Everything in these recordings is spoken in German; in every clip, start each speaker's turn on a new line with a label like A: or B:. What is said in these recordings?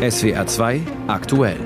A: SWR 2 aktuell.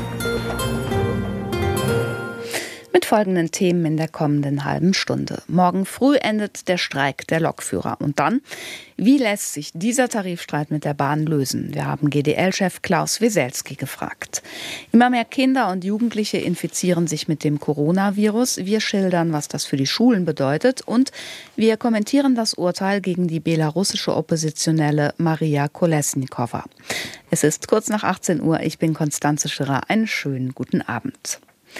B: Mit folgenden Themen in der kommenden halben Stunde. Morgen früh endet der Streik der Lokführer. Und dann, wie lässt sich dieser Tarifstreit mit der Bahn lösen? Wir haben GDL-Chef Klaus Weselski gefragt. Immer mehr Kinder und Jugendliche infizieren sich mit dem Coronavirus. Wir schildern, was das für die Schulen bedeutet. Und wir kommentieren das Urteil gegen die belarussische Oppositionelle Maria Kolesnikova. Es ist kurz nach 18 Uhr. Ich bin Konstanze Schirrer. Einen schönen guten Abend.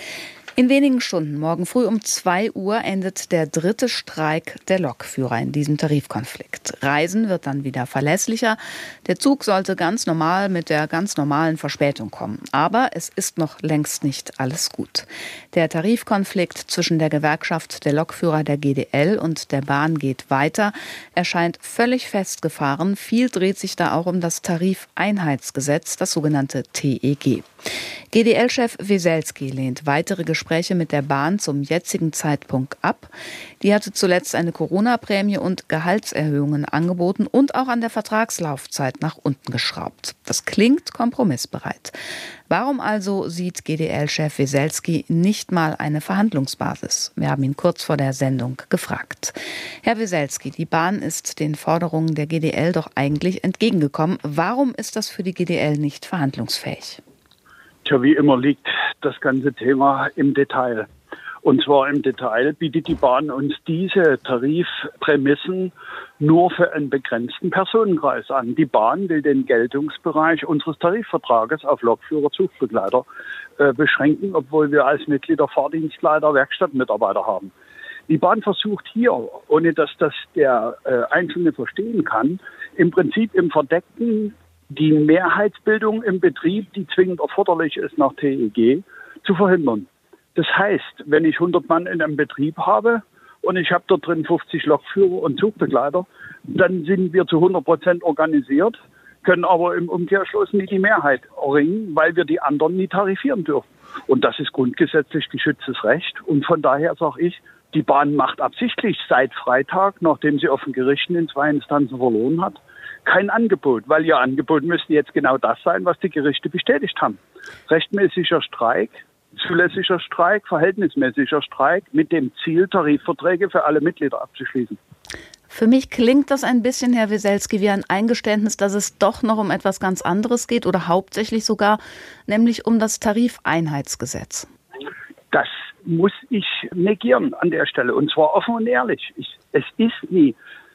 B: In wenigen Stunden, morgen früh um 2 Uhr, endet der 3. Streik der Lokführer in diesem Tarifkonflikt. Reisen wird dann wieder verlässlicher. Der Zug sollte ganz normal mit der ganz normalen Verspätung kommen. Aber es ist noch längst nicht alles gut. Der Tarifkonflikt zwischen der Gewerkschaft der Lokführer der GDL und der Bahn geht weiter. Er scheint völlig festgefahren. Viel dreht sich da auch um das Tarifeinheitsgesetz, das sogenannte TEG. GDL-Chef Weselski lehnt weitere Gespräche mit der Bahn zum jetzigen Zeitpunkt ab. Die hatte zuletzt eine Corona-Prämie und Gehaltserhöhungen angeboten und auch an der Vertragslaufzeit nach unten geschraubt. Das klingt kompromissbereit. Warum also sieht GDL-Chef Weselski nicht mal eine Verhandlungsbasis? Wir haben ihn kurz vor der Sendung gefragt. Herr Weselski, die Bahn ist den Forderungen der GDL doch eigentlich entgegengekommen. Warum ist das für die GDL nicht verhandlungsfähig?
C: Tja, wie immer liegt das ganze Thema im Detail. Und zwar im Detail bietet die Bahn uns diese Tarifprämissen nur für einen begrenzten Personenkreis an. Die Bahn will den Geltungsbereich unseres Tarifvertrages auf Lokführer, Zugbegleiter beschränken, obwohl wir als Mitglieder Fahrdienstleiter, Werkstattmitarbeiter haben. Die Bahn versucht hier, ohne dass das der Einzelne verstehen kann, im Prinzip im Verdeckten die Mehrheitsbildung im Betrieb, die zwingend erforderlich ist nach TEG, zu verhindern. Das heißt, wenn ich 100 Mann in einem Betrieb habe und ich habe dort drin 50 Lokführer und Zugbegleiter, dann sind wir zu 100% organisiert, können aber im Umkehrschluss nie die Mehrheit erringen, weil wir die anderen nie tarifieren dürfen. Und das ist grundgesetzlich geschütztes Recht. Und von daher sage ich, die Bahn macht absichtlich seit Freitag, nachdem sie auf den Gerichten in 2 Instanzen verloren hat, kein Angebot, weil ihr Angebot müsste jetzt genau das sein, was die Gerichte bestätigt haben. Rechtmäßiger Streik, zulässiger Streik, verhältnismäßiger Streik mit dem Ziel, Tarifverträge für alle Mitglieder abzuschließen.
B: Für mich klingt das ein bisschen, Herr Weselski, wie ein Eingeständnis, dass es doch noch um etwas ganz anderes geht oder hauptsächlich sogar, nämlich um das Tarifeinheitsgesetz.
C: Das muss ich negieren an der Stelle und zwar offen und ehrlich. Es ist nie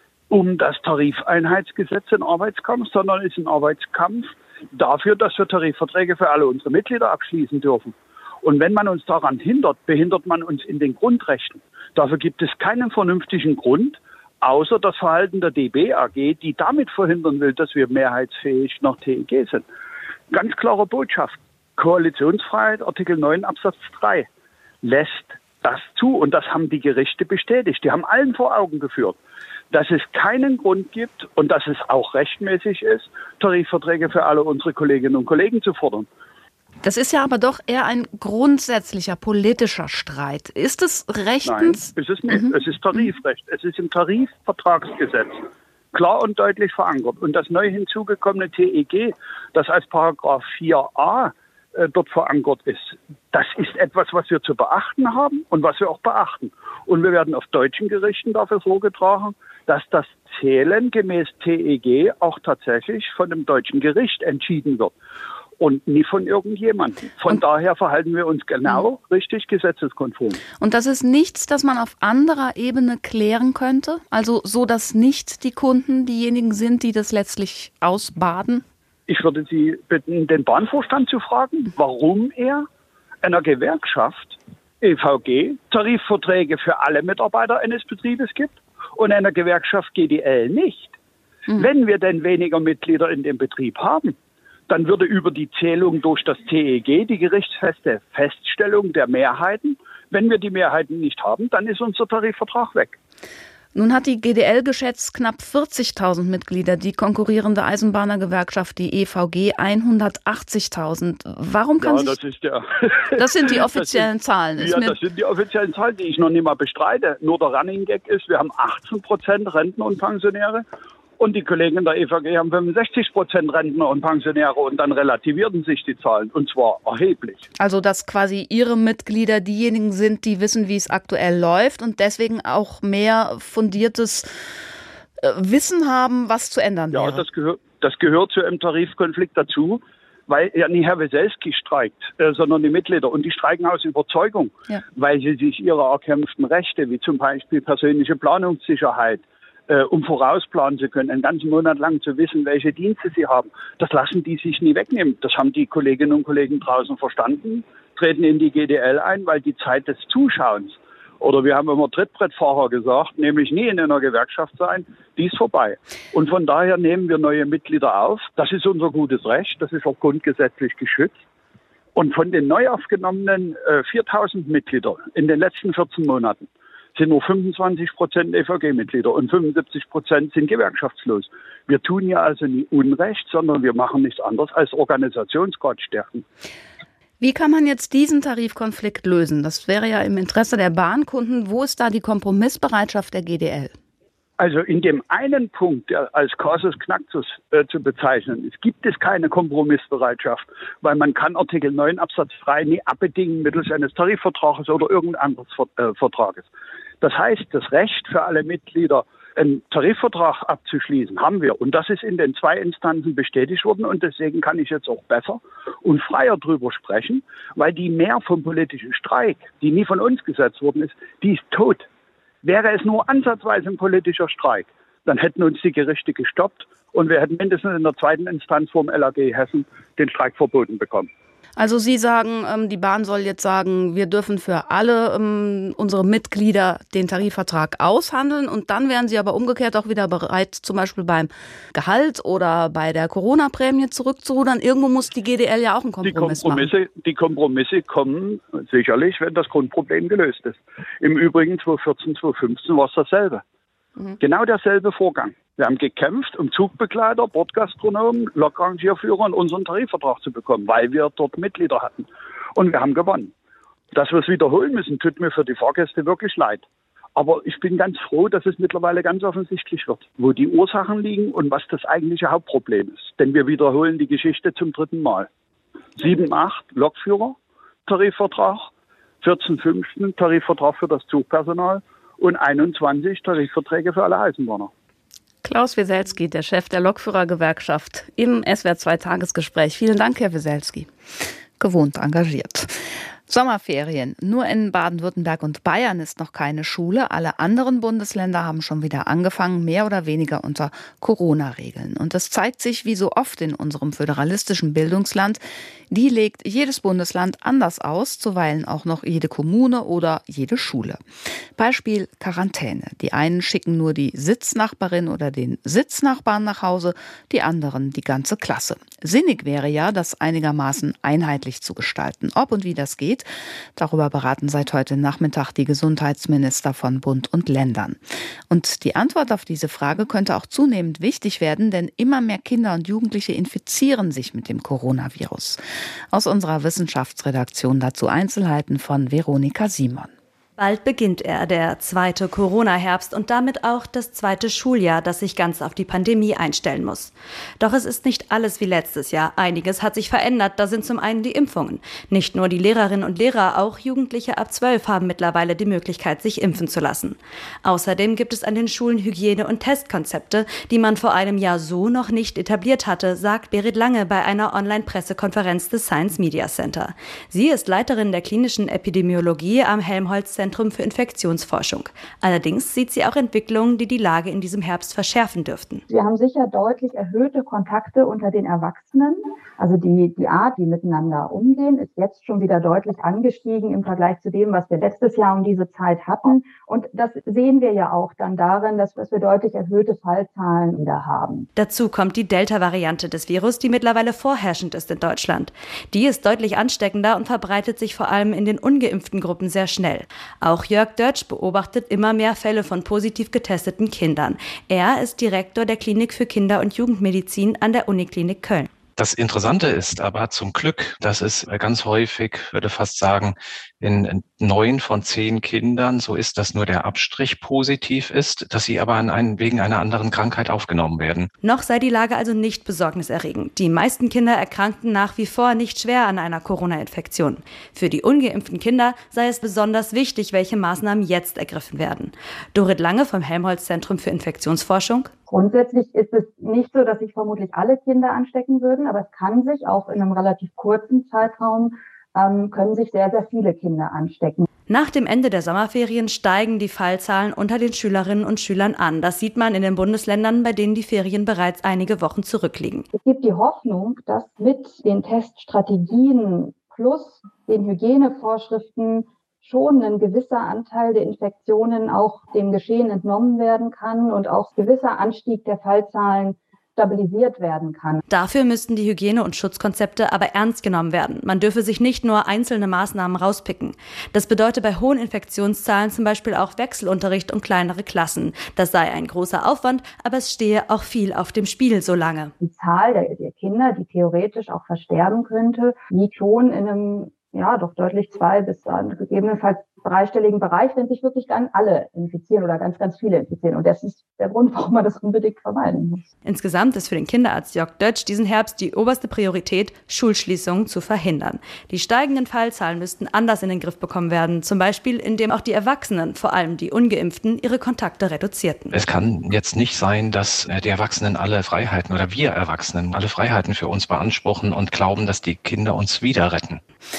C: um das Tarifeinheitsgesetz ein Arbeitskampf, sondern es ist ein Arbeitskampf dafür, dass wir Tarifverträge für alle unsere Mitglieder abschließen dürfen. Und wenn man uns daran hindert, behindert man uns in den Grundrechten. Dafür gibt es keinen vernünftigen Grund, außer das Verhalten der DB AG, die damit verhindern will, dass wir mehrheitsfähig nach TEG sind. Ganz klare Botschaft. Koalitionsfreiheit, Artikel 9 Absatz 3, lässt das zu. Und das haben die Gerichte bestätigt. Die haben allen vor Augen geführt, dass es keinen Grund gibt und dass es auch rechtmäßig ist, Tarifverträge für alle unsere Kolleginnen und Kollegen zu fordern.
B: Das ist ja aber doch eher ein grundsätzlicher politischer Streit. Ist es rechtens?
C: Nein, ist es nicht. Es ist Tarifrecht. Es ist im Tarifvertragsgesetz klar und deutlich verankert. Und das neu hinzugekommene TEG, das als Paragraph 4a dort verankert ist, das ist etwas, was wir zu beachten haben und was wir auch beachten. Und wir werden auf deutschen Gerichten dafür vorgetragen, dass das Zählen gemäß TEG auch tatsächlich von einem deutschen Gericht entschieden wird und nie von irgendjemandem. Von daher verhalten wir uns genau richtig gesetzeskonform.
B: Und das ist nichts, das man auf anderer Ebene klären könnte? Also so, dass nicht die Kunden diejenigen sind, die das letztlich ausbaden?
C: Ich würde Sie bitten, den Bahnvorstand zu fragen, warum er einer Gewerkschaft EVG Tarifverträge für alle Mitarbeiter eines Betriebes gibt und einer Gewerkschaft GDL nicht. Wenn wir denn weniger Mitglieder in dem Betrieb haben, dann würde über die Zählung durch das TEG die gerichtsfeste Feststellung der Mehrheiten. Wenn wir die Mehrheiten nicht haben, dann ist unser Tarifvertrag weg.
B: Nun hat die GDL geschätzt knapp 40.000 Mitglieder, die konkurrierende Eisenbahnergewerkschaft, die EVG, 180.000. Warum kann Das sind die offiziellen Zahlen.
C: Das sind die offiziellen Zahlen, die ich noch nicht mal bestreite. Nur der Running Gag ist, wir haben 18% Renten und Pensionäre Und die Kollegen in der EVG haben 65% Rentner und Pensionäre und dann relativierten sich die Zahlen und zwar erheblich.
B: Also dass quasi Ihre Mitglieder diejenigen sind, die wissen, wie es aktuell läuft und deswegen auch mehr fundiertes Wissen haben, was zu ändern wäre.
C: Ja, das gehört zu einem Tarifkonflikt dazu, weil ja nicht Herr Weselski streikt, sondern die Mitglieder. Und die streiken aus Überzeugung, weil sie sich ihre erkämpften Rechte, wie zum Beispiel persönliche Planungssicherheit, um vorausplanen zu können, einen ganzen Monat lang zu wissen, welche Dienste sie haben. Das lassen die sich nie wegnehmen. Das haben die Kolleginnen und Kollegen draußen verstanden, treten in die GDL ein, weil die Zeit des Zuschauens, oder wir haben immer Trittbrettfahrer gesagt, nämlich nie in einer Gewerkschaft sein, die ist vorbei. Und von daher nehmen wir neue Mitglieder auf. Das ist unser gutes Recht, das ist auch grundgesetzlich geschützt. Und von den neu aufgenommenen 4.000 Mitgliedern in den letzten 14 Monaten sind nur 25% EVG-Mitglieder und 75% sind gewerkschaftslos. Wir tun ja also nie Unrecht, sondern wir machen nichts anderes als Organisationsgrad stärken.
B: Wie kann man jetzt diesen Tarifkonflikt lösen? Das wäre ja im Interesse der Bahnkunden. Wo ist da die Kompromissbereitschaft der GDL?
C: Also in dem einen Punkt, der als Casus Knaxus zu bezeichnen ist, gibt es keine Kompromissbereitschaft, weil man kann Artikel 9 Absatz 3 nie abbedingen mittels eines Tarifvertrages oder irgendeines anderes Vertrages. Das heißt, das Recht für alle Mitglieder, einen Tarifvertrag abzuschließen, haben wir. Und das ist in den 2 Instanzen bestätigt worden. Und deswegen kann ich jetzt auch besser und freier drüber sprechen, weil die Mehr vom politischen Streik, die nie von uns gesetzt worden ist, die ist tot. Wäre es nur ansatzweise ein politischer Streik, dann hätten uns die Gerichte gestoppt und wir hätten mindestens in der 2. Instanz vom LAG Hessen den Streik verboten bekommen.
B: Also Sie sagen, die Bahn soll jetzt sagen, wir dürfen für alle unsere Mitglieder den Tarifvertrag aushandeln und dann wären Sie aber umgekehrt auch wieder bereit, zum Beispiel beim Gehalt oder bei der Corona-Prämie zurückzurudern. Irgendwo muss die GDL ja auch einen Kompromiss machen.
C: Die Kompromisse kommen sicherlich, wenn das Grundproblem gelöst ist. Im Übrigen 2014, 2015 war es dasselbe. Genau derselbe Vorgang. Wir haben gekämpft, um Zugbegleiter, Bordgastronomen, Lokrangierführer und unseren Tarifvertrag zu bekommen, weil wir dort Mitglieder hatten. Und wir haben gewonnen. Dass wir es wiederholen müssen, tut mir für die Fahrgäste wirklich leid. Aber ich bin ganz froh, dass es mittlerweile ganz offensichtlich wird, wo die Ursachen liegen und was das eigentliche Hauptproblem ist. Denn wir wiederholen die Geschichte zum 3. Mal. 7.8 Lokführer, Tarifvertrag, 14.15 Tarifvertrag für das Zugpersonal und 21 Tarifverträge für alle Eisenbahner.
B: Klaus Weselski, der Chef der Lokführergewerkschaft, im SWR2-Tagesgespräch. Vielen Dank, Herr Weselski. Gewohnt engagiert. Sommerferien. Nur in Baden-Württemberg und Bayern ist noch keine Schule. Alle anderen Bundesländer haben schon wieder angefangen, mehr oder weniger unter Corona-Regeln. Und das zeigt sich wie so oft in unserem föderalistischen Bildungsland. Die legt jedes Bundesland anders aus, zuweilen auch noch jede Kommune oder jede Schule. Beispiel Quarantäne. Die einen schicken nur die Sitznachbarin oder den Sitznachbarn nach Hause, die anderen die ganze Klasse. Sinnig wäre ja, das einigermaßen einheitlich zu gestalten. Ob und wie das geht, darüber beraten seit heute Nachmittag die Gesundheitsminister von Bund und Ländern. Und die Antwort auf diese Frage könnte auch zunehmend wichtig werden, denn immer mehr Kinder und Jugendliche infizieren sich mit dem Coronavirus. Aus unserer Wissenschaftsredaktion dazu Einzelheiten von Veronika Simon.
D: Bald beginnt der 2. Corona-Herbst und damit auch das 2. Schuljahr, das sich ganz auf die Pandemie einstellen muss. Doch es ist nicht alles wie letztes Jahr. Einiges hat sich verändert. Da sind zum einen die Impfungen. Nicht nur die Lehrerinnen und Lehrer, auch Jugendliche ab 12 haben mittlerweile die Möglichkeit, sich impfen zu lassen. Außerdem gibt es an den Schulen Hygiene- und Testkonzepte, die man vor einem Jahr so noch nicht etabliert hatte, sagt Berit Lange bei einer Online-Pressekonferenz des Science Media Center. Sie ist Leiterin der klinischen Epidemiologie am Helmholtz-Zentrum für Infektionsforschung. Allerdings sieht sie auch Entwicklungen, die die Lage in diesem Herbst verschärfen dürften.
E: Wir haben sicher deutlich erhöhte Kontakte unter den Erwachsenen. Also die Art, wie miteinander umgehen, ist jetzt schon wieder deutlich angestiegen im Vergleich zu dem, was wir letztes Jahr um diese Zeit hatten. Und das sehen wir ja auch dann darin, dass wir deutlich erhöhte Fallzahlen wieder haben.
D: Dazu kommt die Delta-Variante des Virus, die mittlerweile vorherrschend ist in Deutschland. Die ist deutlich ansteckender und verbreitet sich vor allem in den ungeimpften Gruppen sehr schnell. Auch Jörg Dörtsch beobachtet immer mehr Fälle von positiv getesteten Kindern. Er ist Direktor der Klinik für Kinder- und Jugendmedizin an der Uniklinik Köln.
F: Das Interessante ist aber zum Glück, dass es ganz häufig, würde fast sagen, in 9 von 10 Kindern, so ist, dass nur der Abstrich positiv ist, dass sie aber wegen einer anderen Krankheit aufgenommen werden.
D: Noch sei die Lage also nicht besorgniserregend. Die meisten Kinder erkrankten nach wie vor nicht schwer an einer Corona-Infektion. Für die ungeimpften Kinder sei es besonders wichtig, welche Maßnahmen jetzt ergriffen werden. Dorit Lange vom Helmholtz-Zentrum für Infektionsforschung.
E: Grundsätzlich ist es nicht so, dass sich vermutlich alle Kinder anstecken würden, aber es kann sich auch in einem relativ kurzen Zeitraum können sich sehr, sehr viele Kinder anstecken.
D: Nach dem Ende der Sommerferien steigen die Fallzahlen unter den Schülerinnen und Schülern an. Das sieht man in den Bundesländern, bei denen die Ferien bereits einige Wochen zurückliegen.
E: Es gibt die Hoffnung, dass mit den Teststrategien plus den Hygienevorschriften schon ein gewisser Anteil der Infektionen auch dem Geschehen entnommen werden kann und auch gewisser Anstieg der Fallzahlen stabilisiert werden kann.
D: Dafür müssten die Hygiene- und Schutzkonzepte aber ernst genommen werden. Man dürfe sich nicht nur einzelne Maßnahmen rauspicken. Das bedeutet bei hohen Infektionszahlen zum Beispiel auch Wechselunterricht und kleinere Klassen. Das sei ein großer Aufwand, aber es stehe auch viel auf dem Spiel so lange.
E: Die Zahl der Kinder, die theoretisch auch versterben könnte, liegt schon in einem doch deutlich 2- bis gegebenenfalls 3-stelligen Bereich, wenn sich wirklich dann alle infizieren oder ganz, ganz viele infizieren. Und das ist der Grund, warum man das unbedingt vermeiden muss.
D: Insgesamt ist für den Kinderarzt Jörg Dötsch diesen Herbst die oberste Priorität, Schulschließungen zu verhindern. Die steigenden Fallzahlen müssten anders in den Griff bekommen werden, zum Beispiel indem auch die Erwachsenen, vor allem die Ungeimpften, ihre Kontakte reduzierten.
F: Es kann jetzt nicht sein, dass die Erwachsenen alle Freiheiten oder wir Erwachsenen alle Freiheiten für uns beanspruchen und glauben, dass die Kinder uns wieder retten.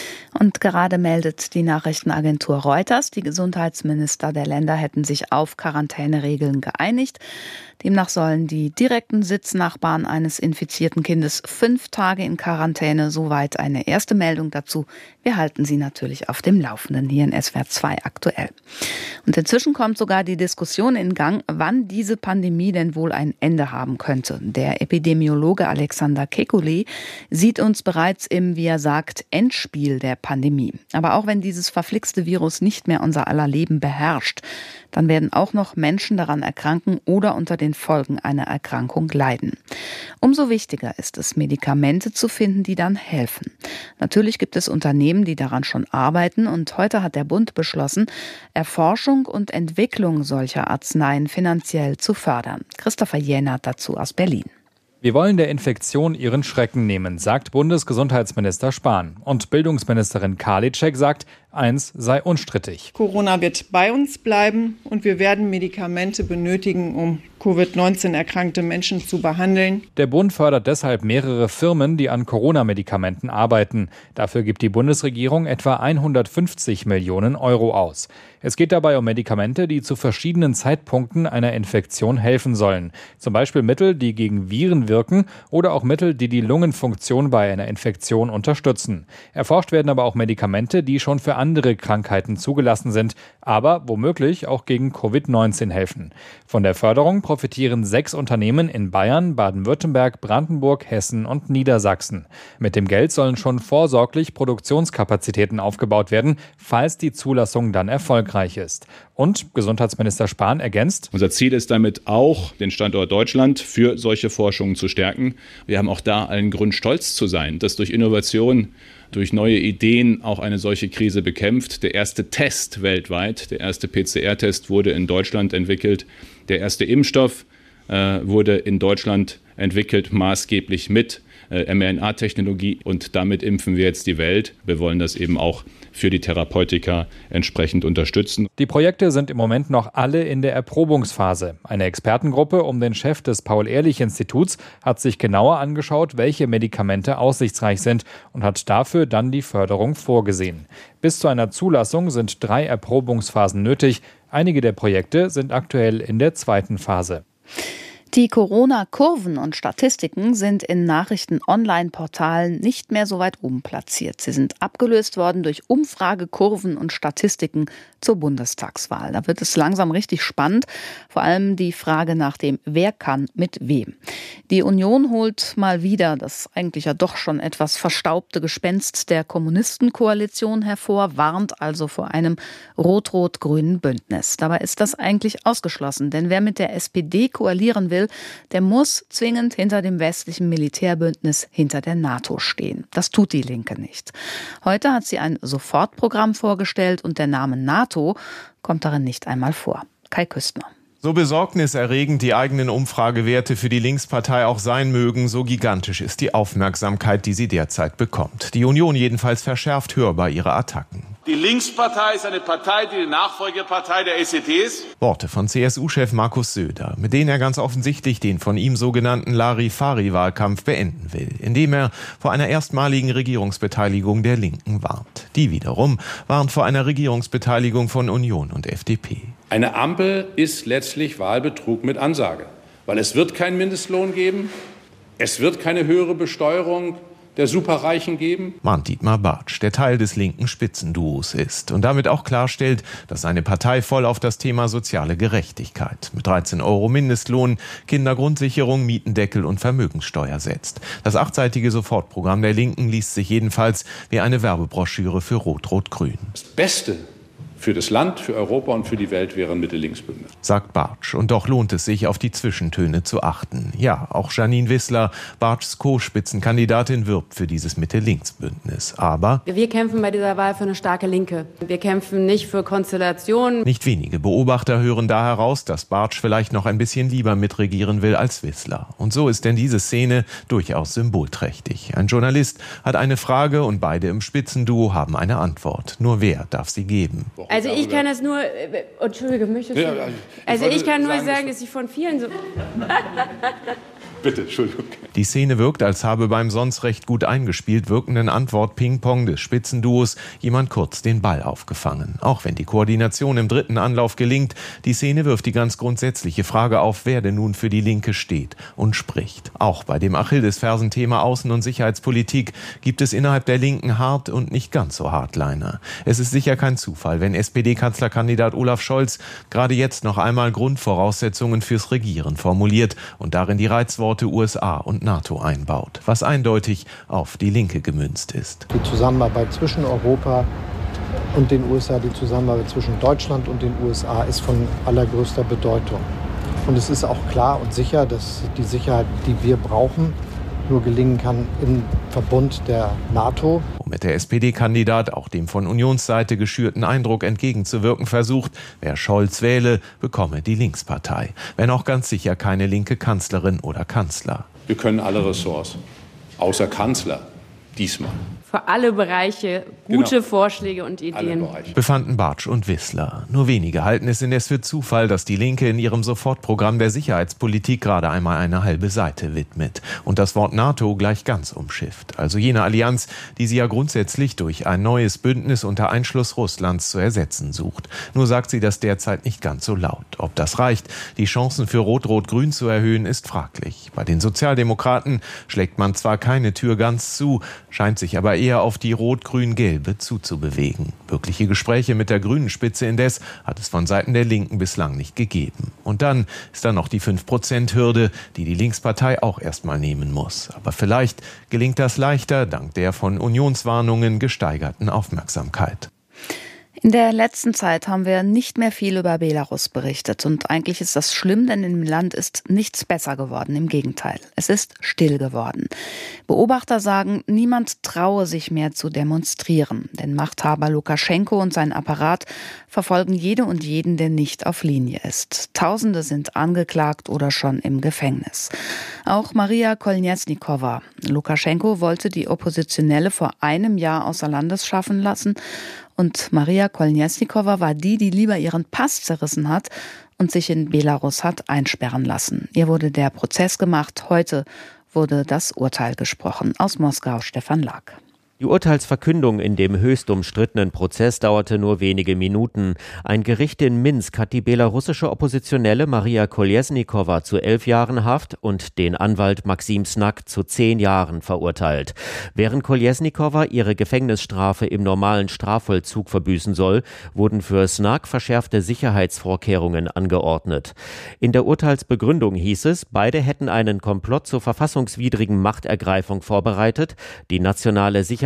B: Und gerade meldet die Nachrichtenagentur Reuters, die Gesundheitsminister der Länder hätten sich auf Quarantäneregeln geeinigt. Demnach sollen die direkten Sitznachbarn eines infizierten Kindes 5 Tage in Quarantäne. Soweit eine erste Meldung dazu. Wir halten Sie natürlich auf dem Laufenden hier in SWR 2 aktuell. Und inzwischen kommt sogar die Diskussion in Gang, wann diese Pandemie denn wohl ein Ende haben könnte. Der Epidemiologe Alexander Kekulé sieht uns bereits im, wie er sagt, Endspiel der Pandemie. Aber auch wenn dieses verflixte Virus nicht mehr unser aller Leben beherrscht, dann werden auch noch Menschen daran erkranken oder unter den Folgen einer Erkrankung leiden. Umso wichtiger ist es, Medikamente zu finden, die dann helfen. Natürlich gibt es Unternehmen, die daran schon arbeiten, und heute hat der Bund beschlossen, Erforschung und Entwicklung solcher Arzneien finanziell zu fördern. Christopher Jähnert dazu aus Berlin.
G: Wir wollen der Infektion ihren Schrecken nehmen, sagt Bundesgesundheitsminister Spahn. Und Bildungsministerin Karliczek sagt, eins sei unstrittig.
H: Corona wird bei uns bleiben und wir werden Medikamente benötigen, um Covid-19 erkrankte Menschen zu behandeln.
G: Der Bund fördert deshalb mehrere Firmen, die an Corona-Medikamenten arbeiten. Dafür gibt die Bundesregierung etwa 150 Millionen Euro aus. Es geht dabei um Medikamente, die zu verschiedenen Zeitpunkten einer Infektion helfen sollen. Zum Beispiel Mittel, die gegen Viren wirken, oder auch Mittel, die die Lungenfunktion bei einer Infektion unterstützen. Erforscht werden aber auch Medikamente, die schon für andere Krankheiten zugelassen sind, aber womöglich auch gegen Covid-19 helfen. Von der Förderung profitieren 6 Unternehmen in Bayern, Baden-Württemberg, Brandenburg, Hessen und Niedersachsen. Mit dem Geld sollen schon vorsorglich Produktionskapazitäten aufgebaut werden, falls die Zulassung dann erfolgreich ist. Und Gesundheitsminister Spahn ergänzt:
I: Unser Ziel ist damit auch, den Standort Deutschland für solche Forschungen zu stärken. Wir haben auch da allen Grund, stolz zu sein, dass durch Innovation, durch neue Ideen auch eine solche Krise bekämpft. Der erste Test weltweit, der erste PCR-Test wurde in Deutschland entwickelt. Der erste Impfstoff wurde in Deutschland entwickelt, maßgeblich mit mRNA-Technologie. Und damit impfen wir jetzt die Welt. Wir wollen das eben auch für die Therapeutika entsprechend unterstützen.
G: Die Projekte sind im Moment noch alle in der Erprobungsphase. Eine Expertengruppe um den Chef des Paul-Ehrlich-Instituts hat sich genauer angeschaut, welche Medikamente aussichtsreich sind, und hat dafür dann die Förderung vorgesehen. Bis zu einer Zulassung sind 3 Erprobungsphasen nötig. Einige der Projekte sind aktuell in der 2. Phase.
B: Die Corona-Kurven und Statistiken sind in Nachrichten-Online-Portalen nicht mehr so weit oben platziert. Sie sind abgelöst worden durch Umfragekurven und Statistiken zur Bundestagswahl. Da wird es langsam richtig spannend, vor allem die Frage nach dem, wer kann mit wem. Die Union holt mal wieder das eigentlich ja doch schon etwas verstaubte Gespenst der Kommunistenkoalition hervor, warnt also vor einem rot-rot-grünen Bündnis. Dabei ist das eigentlich ausgeschlossen, denn wer mit der SPD koalieren will, will, der muss zwingend hinter dem westlichen Militärbündnis, hinter der NATO stehen. Das tut die Linke nicht. Heute hat sie ein Sofortprogramm vorgestellt und der Name NATO kommt darin nicht einmal vor. Kai Küstner.
J: So besorgniserregend die eigenen Umfragewerte für die Linkspartei auch sein mögen, so gigantisch ist die Aufmerksamkeit, die sie derzeit bekommt. Die Union jedenfalls verschärft hörbar ihre Attacken.
K: Die Linkspartei ist eine Partei, die Nachfolgepartei der SED ist.
J: Worte von CSU-Chef Markus Söder, mit denen er ganz offensichtlich den von ihm sogenannten Larifari-Wahlkampf beenden will, indem er vor einer erstmaligen Regierungsbeteiligung der Linken warnt. Die wiederum warnt vor einer Regierungsbeteiligung von Union und FDP.
K: Eine Ampel ist letztlich Wahlbetrug mit Ansage, weil es wird keinen Mindestlohn geben, es wird keine höhere Besteuerung der Superreichen geben.
J: Mahnt Dietmar Bartsch, der Teil des linken Spitzenduos ist und damit auch klarstellt, dass seine Partei voll auf das Thema soziale Gerechtigkeit mit 13 € Mindestlohn, Kindergrundsicherung, Mietendeckel und Vermögenssteuer setzt. Das 8-seitige Sofortprogramm der Linken liest sich jedenfalls wie eine Werbebroschüre für Rot-Rot-Grün.
K: Das Beste für das Land, für Europa und für die Welt wäre ein Mitte-Links-Bündnis.
J: Sagt Bartsch. Und doch lohnt es sich, auf die Zwischentöne zu achten. Ja, auch Janine Wissler, Bartschs Co-Spitzenkandidatin, wirbt für dieses Mitte-Links-Bündnis. Aber
L: wir kämpfen bei dieser Wahl für eine starke Linke. Wir kämpfen nicht für Konstellationen.
J: Nicht wenige Beobachter hören da heraus, dass Bartsch vielleicht noch ein bisschen lieber mitregieren will als Wissler. Und so ist denn diese Szene durchaus symbolträchtig. Ein Journalist hat eine Frage und beide im Spitzenduo haben eine Antwort. Nur wer darf sie geben?
L: Also ich kann das nur, Entschuldige, möchtest du? Also ich kann nur sagen, dass ich von vielen so...
K: Bitte, Entschuldigung.
J: Die Szene wirkt, als habe beim sonst recht gut eingespielt wirkenden Antwort-Ping-Pong des Spitzenduos jemand kurz den Ball aufgefangen. Auch wenn die Koordination im dritten Anlauf gelingt, die Szene wirft die ganz grundsätzliche Frage auf, wer denn nun für die Linke steht und spricht. Auch bei dem Achillesfersen-Thema Außen- und Sicherheitspolitik gibt es innerhalb der Linken Hart- und nicht ganz so Hardliner. Es ist sicher kein Zufall, wenn SPD-Kanzlerkandidat Olaf Scholz gerade jetzt noch einmal Grundvoraussetzungen fürs Regieren formuliert und darin die Reizworte USA und NATO einbaut, was eindeutig auf die Linke gemünzt ist.
M: Die Zusammenarbeit zwischen Europa und den USA, die Zusammenarbeit zwischen Deutschland und den USA ist von allergrößter Bedeutung. Und es ist auch klar und sicher, dass die Sicherheit, die wir brauchen, nur gelingen kann im Verbund der NATO.
J: Womit der SPD-Kandidat auch dem von Unionsseite geschürten Eindruck entgegenzuwirken versucht, wer Scholz wähle, bekomme die Linkspartei. Wenn auch ganz sicher keine linke Kanzlerin oder Kanzler.
K: Wir können alle Ressorts, außer Kanzler, diesmal.
L: Für alle Bereiche gute Vorschläge und Ideen.
J: Befanden Bartsch und Wissler. Nur wenige halten es indes für Zufall, dass die Linke in ihrem Sofortprogramm der Sicherheitspolitik gerade einmal eine halbe Seite widmet und das Wort NATO gleich ganz umschifft. Also jene Allianz, die sie ja grundsätzlich durch ein neues Bündnis unter Einschluss Russlands zu ersetzen sucht. Nur sagt sie das derzeit nicht ganz so laut. Ob das reicht, die Chancen für Rot-Rot-Grün zu erhöhen, ist fraglich. Bei den Sozialdemokraten schlägt man zwar keine Tür ganz zu, scheint sich aber eher auf die rot-grün-gelbe zuzubewegen. Wirkliche Gespräche mit der grünen Spitze indes hat es von Seiten der Linken bislang nicht gegeben. Und dann ist da noch die 5%-Hürde, die die Linkspartei auch erstmal nehmen muss. Aber vielleicht gelingt das leichter dank der von Unionswarnungen gesteigerten Aufmerksamkeit.
B: In der letzten Zeit haben wir nicht mehr viel über Belarus berichtet. Und eigentlich ist das schlimm, denn im Land ist nichts besser geworden. Im Gegenteil, es ist still geworden. Beobachter sagen, niemand traue sich mehr zu demonstrieren. Denn Machthaber Lukaschenko und sein Apparat verfolgen jede und jeden, der nicht auf Linie ist. Tausende sind angeklagt oder schon im Gefängnis. Auch Maria Kolesnikova. Lukaschenko wollte die Oppositionelle vor einem Jahr außer Landes schaffen lassen. Und Maria Kolesnikova war die lieber ihren Pass zerrissen hat und sich in Belarus hat einsperren lassen. Ihr wurde der Prozess gemacht. Heute wurde das Urteil gesprochen. Aus Moskau Stefan Lack.
N: Die Urteilsverkündung in dem höchst umstrittenen Prozess dauerte nur wenige Minuten. Ein Gericht in Minsk hat die belarussische Oppositionelle Maria Kolesnikova zu 11 Jahren Haft und den Anwalt Maxim Snak zu 10 Jahren verurteilt. Während Kolesnikova ihre Gefängnisstrafe im normalen Strafvollzug verbüßen soll, wurden für Snak verschärfte Sicherheitsvorkehrungen angeordnet. In der Urteilsbegründung hieß es, beide hätten einen Komplott zur verfassungswidrigen Machtergreifung vorbereitet, die nationale Sicherheit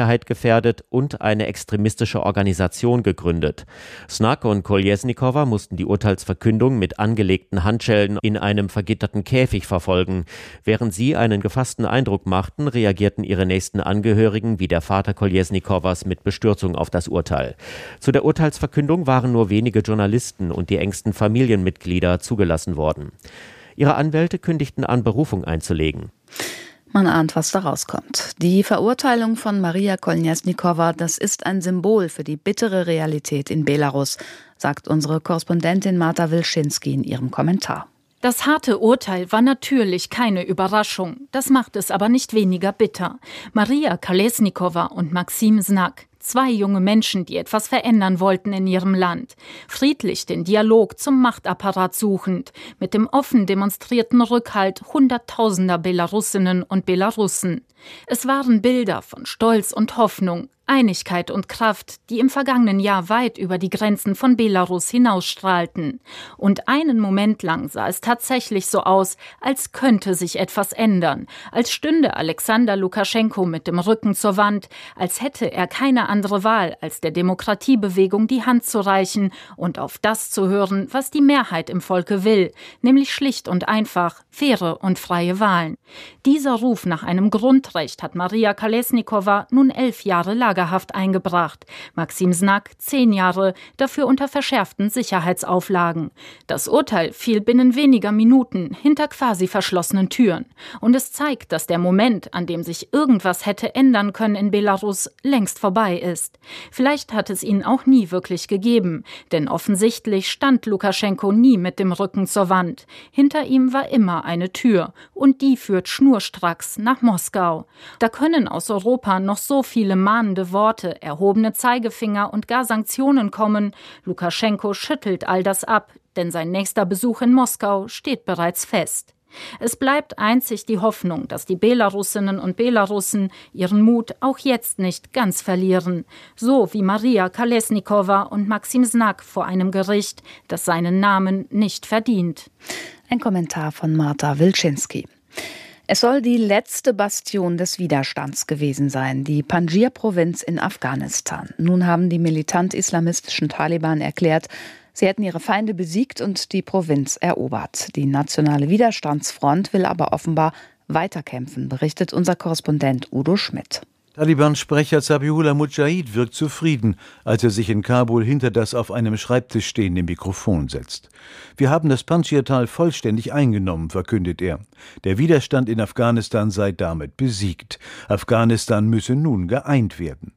N: Sicherheit gefährdet und eine extremistische Organisation gegründet. Snak und Kolesnikova mussten die Urteilsverkündung mit angelegten Handschellen in einem vergitterten Käfig verfolgen. Während sie einen gefassten Eindruck machten, reagierten ihre nächsten Angehörigen wie der Vater Kolesnikovas mit Bestürzung auf das Urteil. Zu der Urteilsverkündung waren nur wenige Journalisten und die engsten Familienmitglieder zugelassen worden. Ihre Anwälte kündigten an, Berufung einzulegen.
B: Man ahnt, was da rauskommt. Die Verurteilung von Maria Kolesnikova, das ist ein Symbol für die bittere Realität in Belarus, sagt unsere Korrespondentin Marta Wilczynski in ihrem Kommentar.
O: Das harte Urteil war natürlich keine Überraschung. Das macht es aber nicht weniger bitter. Maria Kolesnikova und Maxim Snak, 2 junge Menschen, die etwas verändern wollten in ihrem Land. Friedlich den Dialog zum Machtapparat suchend, mit dem offen demonstrierten Rückhalt Hunderttausender Belarusinnen und Belarussen. Es waren Bilder von Stolz und Hoffnung, Einigkeit und Kraft, die im vergangenen Jahr weit über die Grenzen von Belarus hinausstrahlten. Und einen Moment lang sah es tatsächlich so aus, als könnte sich etwas ändern, als stünde Alexander Lukaschenko mit dem Rücken zur Wand, als hätte er keine andere Wahl, als der Demokratiebewegung die Hand zu reichen und auf das zu hören, was die Mehrheit im Volke will, nämlich schlicht und einfach faire und freie Wahlen. Dieser Ruf nach einem Grundrecht hat Maria Kolesnikova nun 11 Jahre Lagerhaft eingebracht. Maxim Snak 10 Jahre, dafür unter verschärften Sicherheitsauflagen. Das Urteil fiel binnen weniger Minuten hinter quasi verschlossenen Türen. Und es zeigt, dass der Moment, an dem sich irgendwas hätte ändern können in Belarus, längst vorbei ist. Vielleicht hat es ihn auch nie wirklich gegeben, denn offensichtlich stand Lukaschenko nie mit dem Rücken zur Wand. Hinter ihm war immer eine Tür und die führt schnurstracks nach Moskau. Da können aus Europa noch so viele mahnende Worte, erhobene Zeigefinger und gar Sanktionen kommen. Lukaschenko schüttelt all das ab, denn sein nächster Besuch in Moskau steht bereits fest. Es bleibt einzig die Hoffnung, dass die Belarusinnen und Belarussen ihren Mut auch jetzt nicht ganz verlieren. So wie Maria Kolesnikova und Maxim Snak vor einem Gericht, das seinen Namen nicht verdient.
B: Ein Kommentar von Marta Wilczynski. Es soll die letzte Bastion des Widerstands gewesen sein, die Panjshir-Provinz in Afghanistan. Nun haben die militant-islamistischen Taliban erklärt, sie hätten ihre Feinde besiegt und die Provinz erobert. Die Nationale Widerstandsfront will aber offenbar weiterkämpfen, berichtet unser Korrespondent Udo Schmidt.
P: Taliban-Sprecher Zabiullah Mujahid wirkt zufrieden, als er sich in Kabul hinter das auf einem Schreibtisch stehende Mikrofon setzt. Wir haben das Panjshir-Tal vollständig eingenommen, verkündet er. Der Widerstand in Afghanistan sei damit besiegt. Afghanistan müsse nun geeint werden.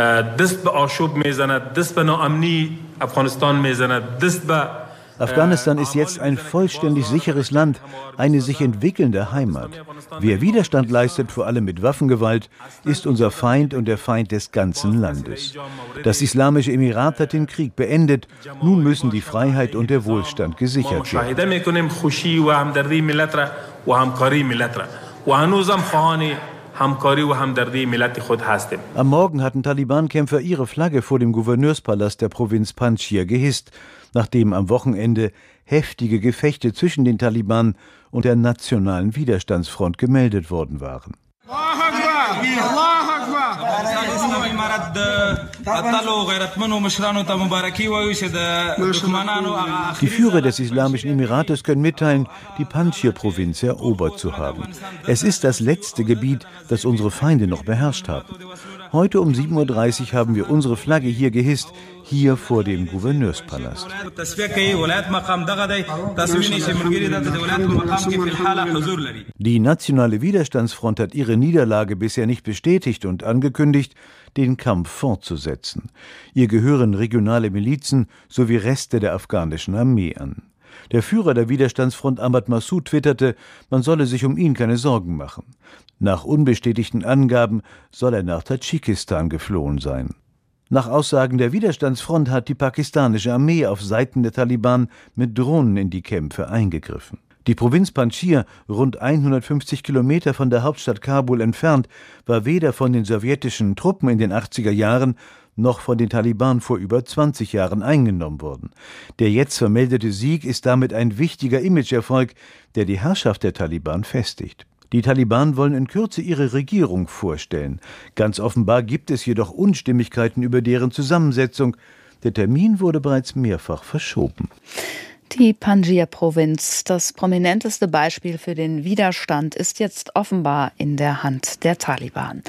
P: Afghanistan ist jetzt ein vollständig sicheres Land, eine sich entwickelnde Heimat. Wer Widerstand leistet, vor allem mit Waffengewalt, ist unser Feind und der Feind des ganzen Landes. Das Islamische Emirat hat den Krieg beendet. Nun müssen die Freiheit und der Wohlstand gesichert werden. Am Morgen hatten Taliban-Kämpfer ihre Flagge vor dem Gouverneurspalast der Provinz Panjshir gehisst, nachdem am Wochenende heftige Gefechte zwischen den Taliban und der Nationalen Widerstandsfront gemeldet worden waren. Die Führer des Islamischen Emirates können mitteilen, die Panjshir-Provinz erobert zu haben. Es ist das letzte Gebiet, das unsere Feinde noch beherrscht haben. Heute um 7:30 Uhr haben wir unsere Flagge hier gehisst, hier vor dem Gouverneurspalast. Die Nationale Widerstandsfront hat ihre Niederlage bisher nicht bestätigt und angekündigt, den Kampf fortzusetzen. Ihr gehören regionale Milizen sowie Reste der afghanischen Armee an. Der Führer der Widerstandsfront Ahmad Massoud twitterte, man solle sich um ihn keine Sorgen machen. Nach unbestätigten Angaben soll er nach Tadschikistan geflohen sein. Nach Aussagen der Widerstandsfront hat die pakistanische Armee auf Seiten der Taliban mit Drohnen in die Kämpfe eingegriffen. Die Provinz Panjshir, rund 150 Kilometer von der Hauptstadt Kabul entfernt, war weder von den sowjetischen Truppen in den 80er Jahren noch von den Taliban vor über 20 Jahren eingenommen worden. Der jetzt vermeldete Sieg ist damit ein wichtiger Imageerfolg, der die Herrschaft der Taliban festigt. Die Taliban wollen in Kürze ihre Regierung vorstellen. Ganz offenbar gibt es jedoch Unstimmigkeiten über deren Zusammensetzung. Der Termin wurde bereits mehrfach verschoben.
B: Die Panjshir-Provinz, das prominenteste Beispiel für den Widerstand, ist jetzt offenbar in der Hand der Taliban.